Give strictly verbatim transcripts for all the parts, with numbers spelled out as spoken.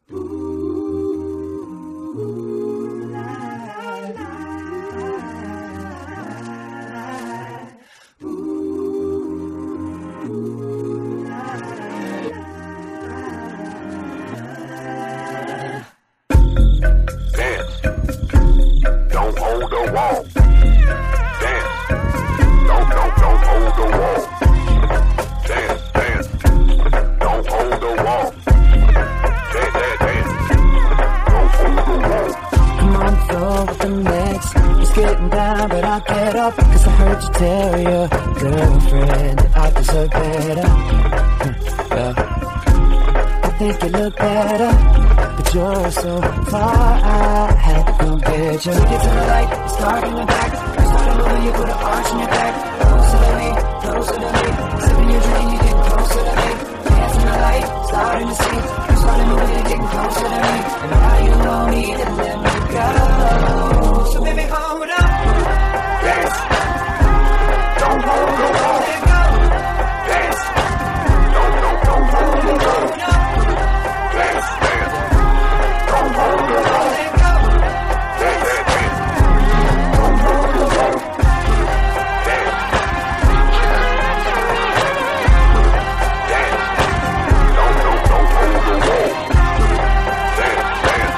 Tell your girlfriend I deserve better. Well, I think you look better, but you're so far, I had to come get you. Take it to the light, it's dark in the back. Start moving, you put an arch in your back. Closer to me, closer to me. Sipping your drink, you getting closer to me. Hands in the light, starting to see. You started moving, you're getting closer to me. And now you want me to let me go. So baby, hold up. Dance. Don't hold the wall. Let go. Dance. Don't, don't, don't hold the wall. Dance, dance. Don't hold the wall. Let go. Dance, dance, dance. Don't hold the wall. Dance. Dance. Don't, don't, don't hold the wall. Dance, dance.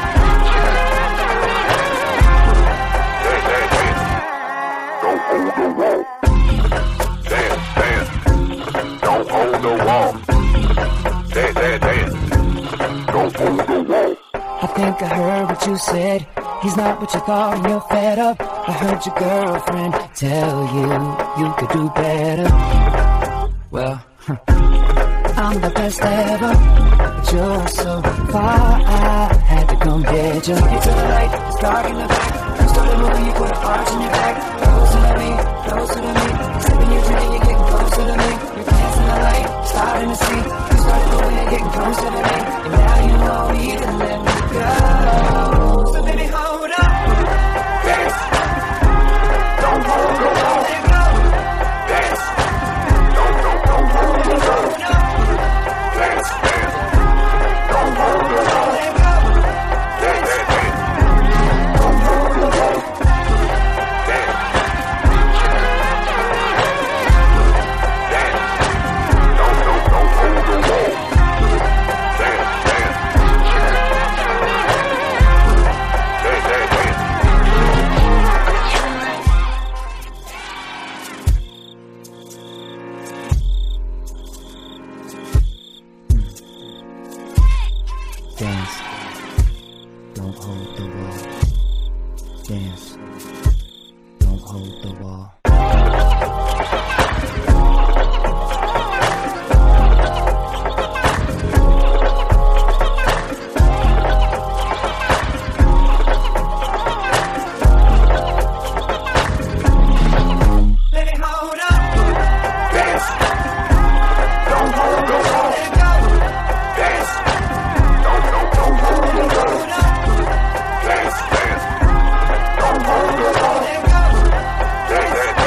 Dance, dance, dance. Don't hold the wall. Dance, dance, don't hold the wall. Dance, dance, dance, don't hold the wall. I think I heard what you said. He's not what you thought and you're fed up. I heard your girlfriend tell you you could do better. Well, I'm the best ever, but you're so far, I had to come get you. You to the right, it's dark in the back. You started moving, you put an arch in your back. Closer to me, closer to me. Sipping your drink, you're getting closer to me. You're dancing the light, starting to see. You started moving, you're getting closer to me. And now you want me to let me go. So baby, hold up. Dance. Don't hold the wall. Let go. Dance. Don't, don't, don't hold the wall. Dance, dance. Don't hold the wall. Let go. Dance, dance, dance. Don't hold the wall. Dance. Dance. Don't, don't, don't hold the wall. Dance, dance. Dance, dance, dance. Dance, don't hold the wall. Dance, don't hold the wall. Let it hold up. Dance, don't hold the wall. Let go. Dance. Don't, don't, don't hold the wall. Dance, dance. Don't hold the wall. Let go. Dance, dance.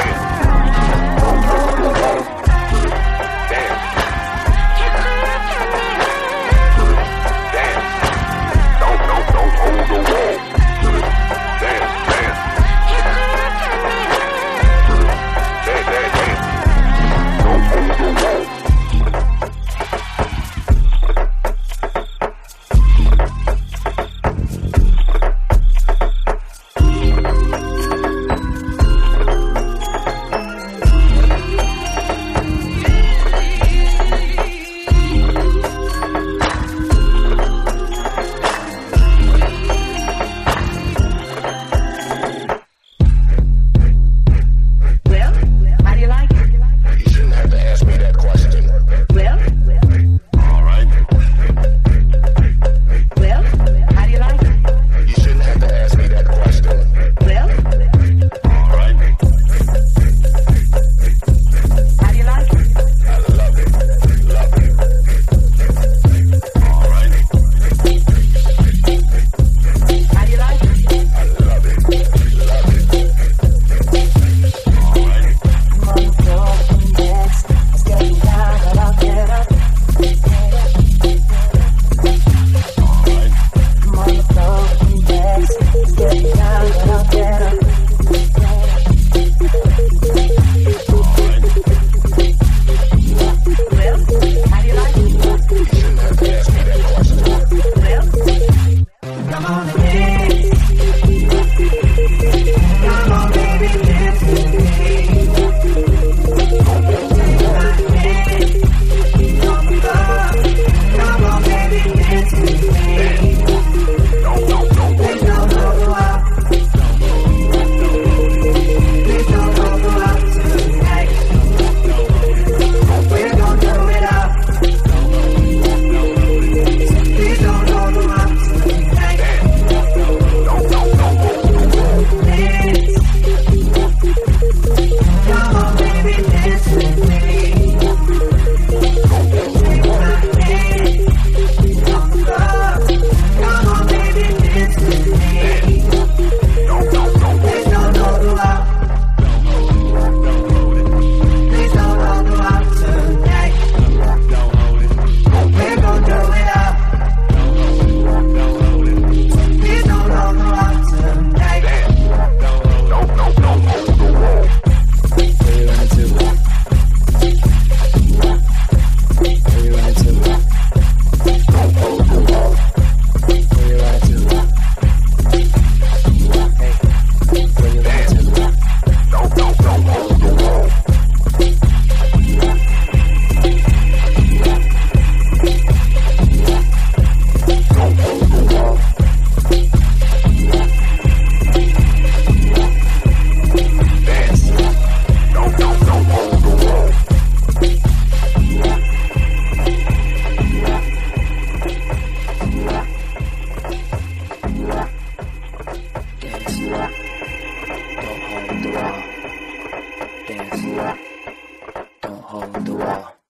dance. Don't hold the wall.